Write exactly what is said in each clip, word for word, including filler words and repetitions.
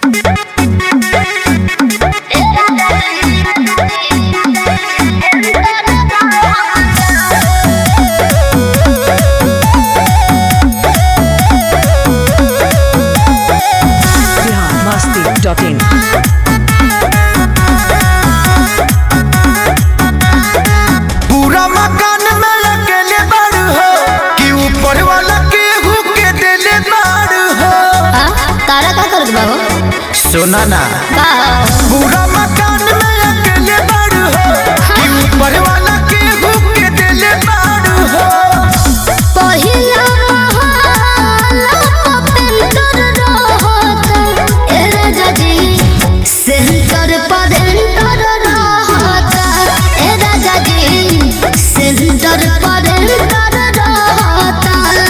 पूरा मकान में अकेले बारू हो कि ऊपर वाला केहू के दिले बारू हो। तारा का करत बा हो सुना ना का पूरा मकान में अकेले बारू हो कि ऊपर वाला केहू के दिले बारू हो। पहिला महला पेंटर रहत ए राजा जी सेंटर पर एंटर रहत ए राजा जी सेंटर पर एंटर रहत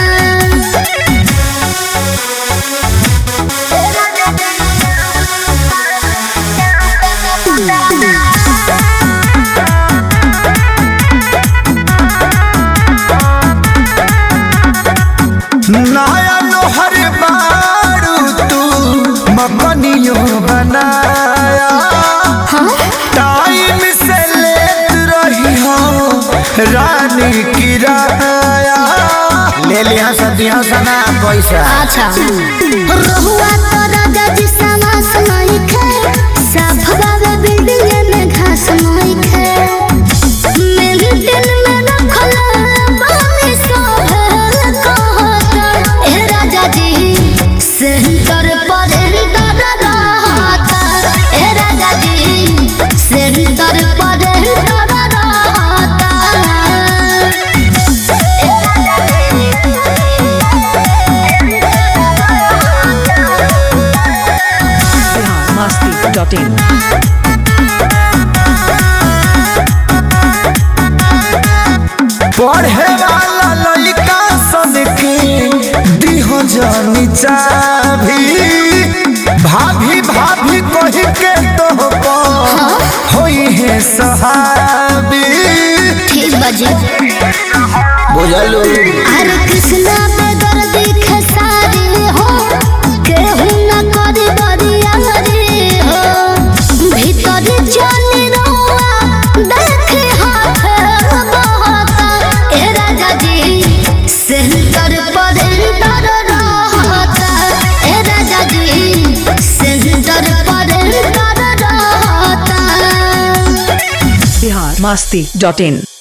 नया लोहर बारू तू मकनियो बनाया टाइम से लेत रही हो रानी किराया ले लिया सदियों सना पैसा। अच्छा रहुआ तो राजा जी समास नहीं खे साफ बाबे बिल्डिंग में घास नहीं खे मेरे दिल में रखल बानी सब कहत ए राजा जी सेंटर पर एंटर रहत ए राजा जी सेंटर पर एंटर रहत ए राजा masti.in पढ़े वाला लड़का सन के दिहो जानी चाभी भाभी भाभी कही के तो होई है सहाबी। ठीक बजे बुझलू हरे कृष्णा बेदर दिखे सारी हो केहू न करी बरिया रे हो भीतर जानी रहुआ देखे हाथ बहुत ए राजा जी सेंटर पर एंटर रहत ए राजा जी सेंटर पर एंटर रहत masti.in